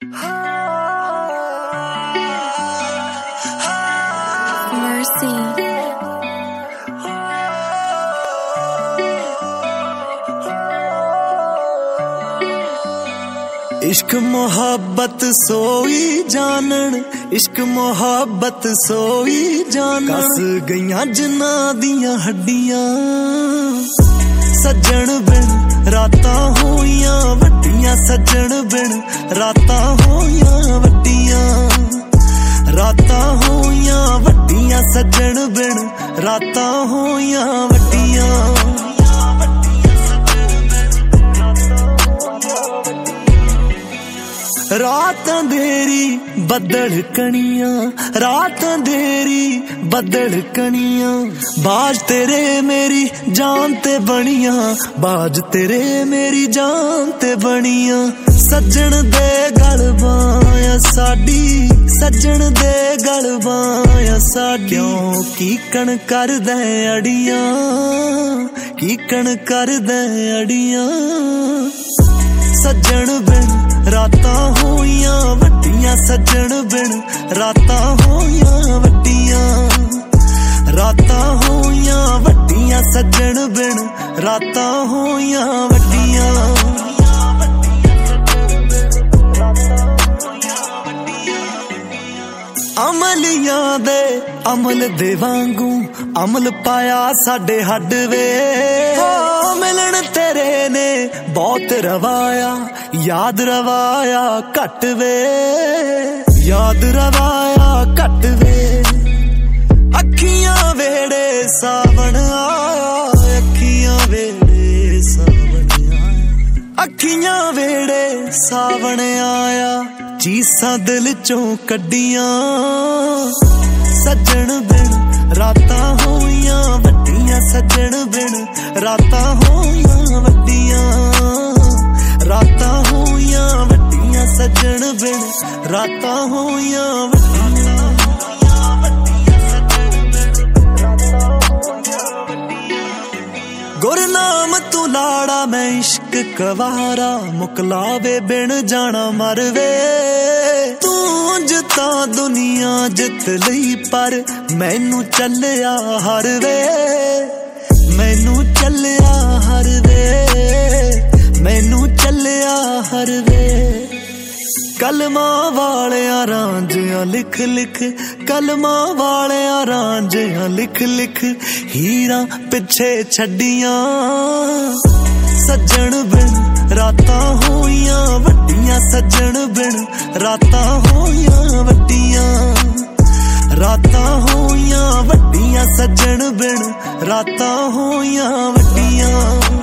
इश्क मोहब्बत सोई जानन, इश्क मोहब्बत सोई जानन। कस गईयां जिन्ना दियां हड्डियां, सज्जन बिन रातां होइयां वड्डियां। सज्जन बिन रातां होइयां वड्डियां, रातां होइयां वड्डियां। सज्जन बिन रातां होइयां वड्डियां। रात अंधेरी बदल कनियां, रात अंधेरी बदल कनियां। बाज तेरे मेरी जान ते बनियां, बाज तेरे मेरी जान ते बनियां। सज्जन दे गल बाया साडी, सज्जन दे गल बाया साडी। क्यों कीकण कर दे अड़ियां, कीकण कर दे अड़ियां। सज्जन बिन रातां होइयां वड्डियां, सज्जन बिन रातां होइयां वड्डियां। रातां होइयां वड्डियां, सज्जन बिन रातां होइयां वड्डियां। अमलियां दे अमल दे वांगू अमल पाया साडे हड वे। मिलन तेरे ने बहुत रवाया, याद रवाया घट वे, याद रवाया घट वे। अखियां वेड़े सावन आया, अखियां वेड़े सावन आया। अखियां वेड़े सावन आया, चीसां दिल चों कड्डियां। सज्जन बिन रातां होइयां वड्डियां, सज्जन बिन रातां होइयां वड्डियां। रातां होइयां वड्डियां, सज्जन बिन रातां होइयां वड्डियां। गुरनाम तू लाड़ा मैं इश्क कवारा, मुकलावे बिन जाना मरवे। तू उंज तां दुनिया जित लई पर मैनू चलिया हर वे, मैनू चलिया हर वे, मैनू चलिया हर वे। कलमा वालिया रांझियां लिख लिख, कलमा वालिया रांझियां लिख लिख। हीरां पिछे छड्डियां, सज्जन बिन रातां होइयां वड्डियां। सज्जन बिन रातां होइयां वड्डियां, रातां होइयां वड्डियां। सज्जन बिन रातां होइयां वड्डियां।